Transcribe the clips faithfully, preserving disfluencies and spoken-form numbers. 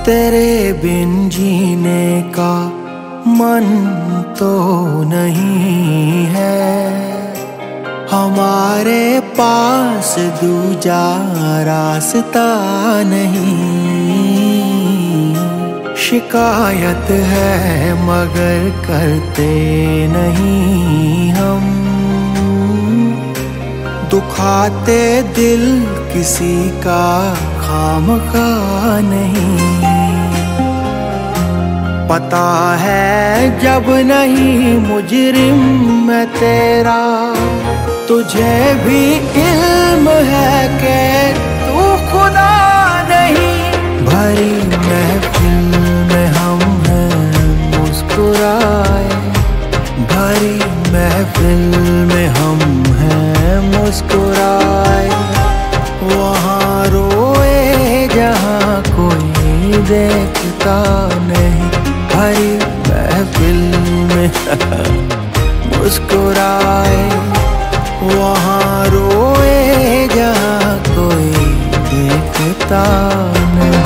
तेरे बिन जीने का मन तो नहीं है, हमारे पास दूजा रास्ता नहीं। शिकायत है मगर करते नहीं हम, दुखाते दिल किसी का खामखा नहीं। पता है जब नहीं मुजरिम मैं तेरा, तुझे भी इल्म है कि तू खुदा नहीं। भरी महफिल में हम हैं मुस्कुराए, भरी महफिल में हम हैं मुस्कुराए। वहाँ रोए जहाँ कोई देखता नहीं, भरी महफिल में मुस्कुराए। वहाँ रोए जहाँ कोई देखता नहीं।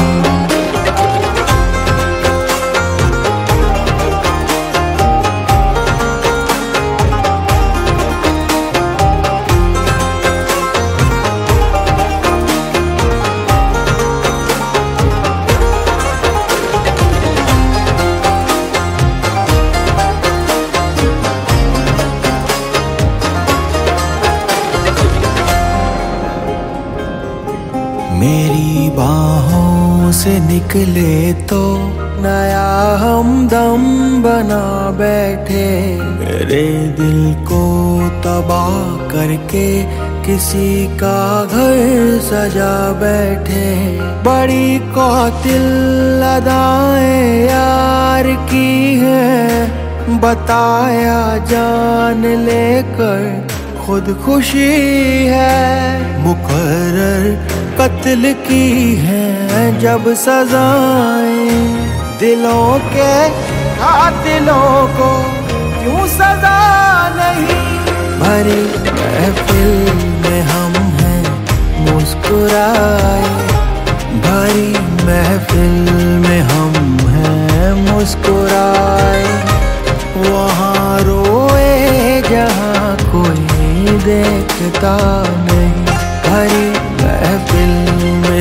मेरी बाहों से निकले तो नया हमदम बना बैठे, मेरे दिल को तबाह करके किसी का घर सजा बैठे। बड़ी कौतिल अदाएं यार की है, बताया जान लेकर खुदकुशी है। मुकर्रर कत्ल की है जब सजाएं, दिलों के कातिलों को क्यों सजा नहीं। भरी महफिल में हम हैं मुस्कुराए, भरी महफिल में हम हैं मुस्कुराए। वहाँ रोए जहाँ कोई देखता नहीं, भरी महफिल में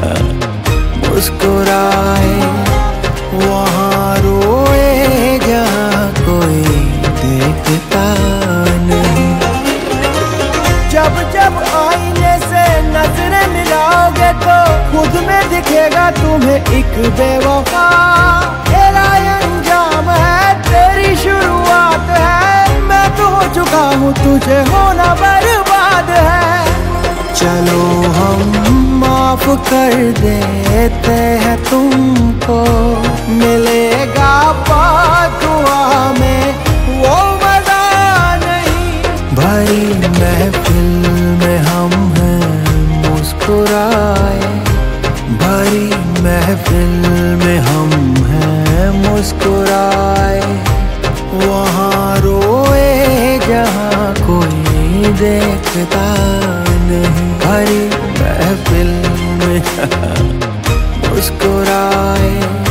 मुस्कुराए। वहाँ रोए जहाँ कोई देखता नहीं। जब जब आईने से नजरें मिलाओगे तो खुद में दिखेगा तुम्हें एक बेवफा। तेरा अंजाम है, तेरी शुरुआत है, मैं तो हो चुका हूँ, तुझे होना बर्बाद है। चलो हम माफ कर देते हैं तुमको, मिलेगा दुआ में वो मजा नहीं। भरी महफिल में हम हैं मुस्कुराए, भरी महफिल में हम हैं मुस्कुराए। वहाँ रोए जहाँ कोई देखता नहीं, भरी महफिल में मुस्कुराए।